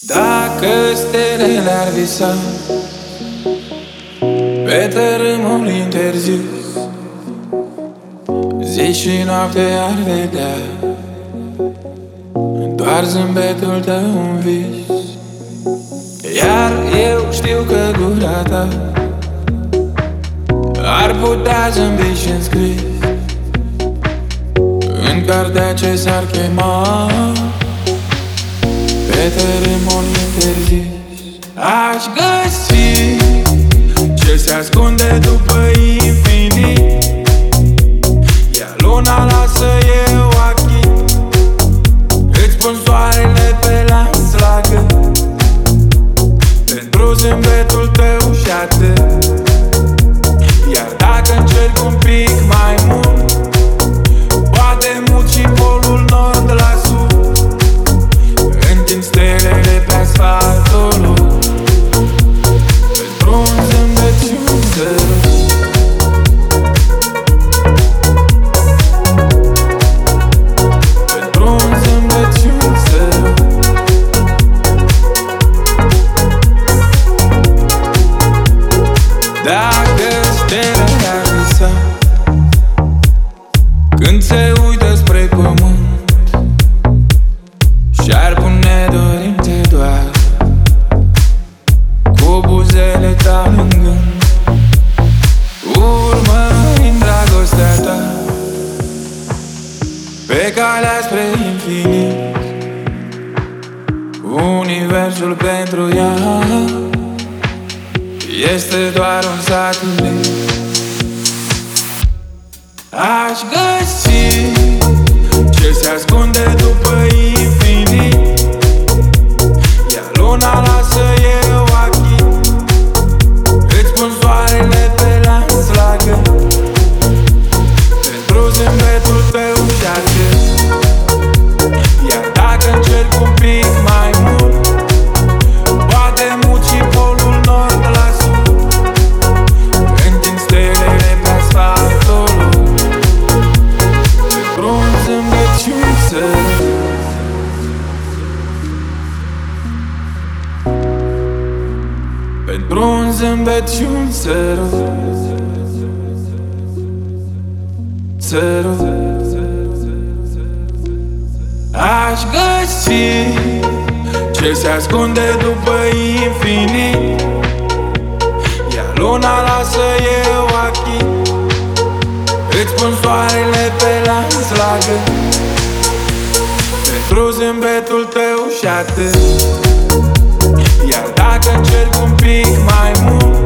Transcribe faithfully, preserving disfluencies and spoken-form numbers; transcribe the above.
Dacă stelele ar visa pe tărâmul interzis, zi și noapte ar vedea doar zâmbetul tău în vis. Iar eu știu că gura ta ar putea zâmbi și-n scris în cartea ce s-ar chema pe tărâmul interzis. Aș găsi ce se ascunde după infinit, iar luna lasă eu achit. Îți pun soarele pe lanț la gât pentru zâmbetul tău și atât. Iar dacă încerc un pic mai mult, poate mut și polul nord la sud, întind stelele pe asfaltul lui pentru un zâmbet și un sărut. Pentru un zâmbet și un sărut. Dacă stelele ar visa când se uită spre pământ și-ar pune dorințe doar cu buzele tale în gând, urmărind dragostea ta pe calea spre infinit, universul pentru ea este doar un satelit. Aș găsi ce se ascunde după infinit, iar luna lasă eu achit. Îți pun soarele pe lanț la gât pentru zâmbetul tău și atât. Iar dacă încerc un pic mai mult, poate mut și polul nord la sud, întind stelele pe asfaltul lui pentru un zâmbet și un sărut. Pentru un zâmbet și un sărut. Sărut. Aș găsi ce se ascunde după infinit, iar luna lasă eu achit. Îți pun soarele pe lanț la gât pentru zâmbetul tău și atât. Iar dacă încerc un pic mai mult,